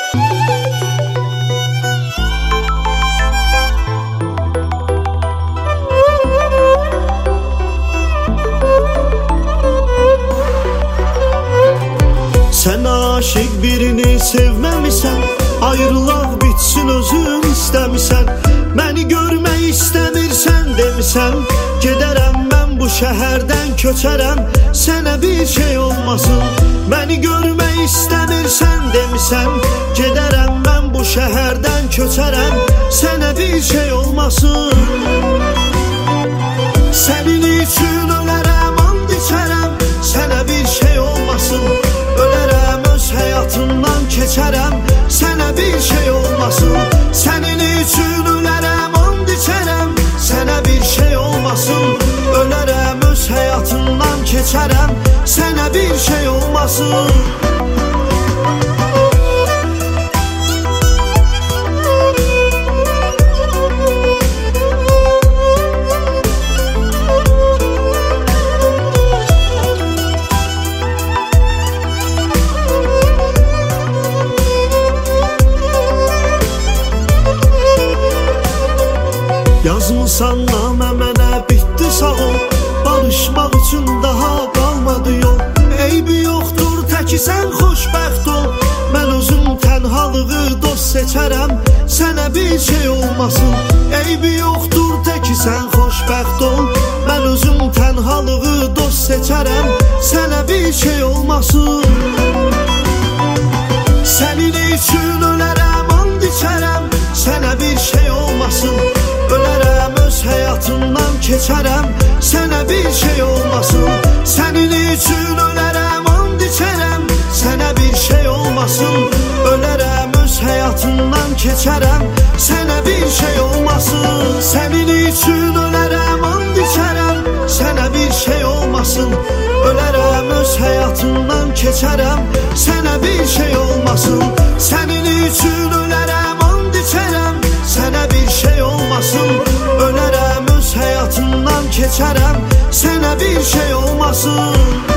Sen aşık birini sevmemişsen, ayrılaq bitsin özün istəmişsən. Məni görmək istəmirsən demişsən, gedərəm mən bu şəhərdən köçərəm, sənə bir şey olmasın. Məni görmək istəmirsən demişsən, gedərəm mən bu şəhərdən köçərəm, sənə bir şey olmasın. Sənin üçün ölərəm, and içərəm, sənə bir şey olmasın. Ölərəm, öz həyatımdan keçərəm, sənə bir şey olmasın. Sənin üçün ölərəm, and içərəm, sənə bir şey olmasın. Ölərəm, öz həyatımdan keçərəm, sənə bir şey olmasın. Yazmısan namə mənə, bitdi sağ ol, barışmaq üçün daha qalmadı yol. Eybi yoxdur, təki sən xoşbəxt ol, mən özüm tənhalığı dost seçərəm, sənə bir şey olmasın. Eybi yoxdur, təki sən xoşbəxt ol, mən özüm tənhalığı dost seçərəm, sənə bir şey olmasın. Sənin üçün ölərəm, and içərəm, sənə bir şey olmasın. Ölərəm, öz həyatımdan keçərəm, sənə bir şey olmasın. Sənin üçün ölərəm, and içərəm, sənə bir şey olmasın. Ölərəm, öz həyatımdan keçərəm, sənə bir şey olmasın. Sənin üçün ölərəm, and içərəm, sənə bir şey olmasın. Ölərəm, öz həyatımdan keçərəm, sənə bir şey olmasın. Sənin üçün ölərəm, and içərəm, sənə bir şey olmasın. Ölərəm, öz həyatımdan keçərəm, sənə bir şey olmasın.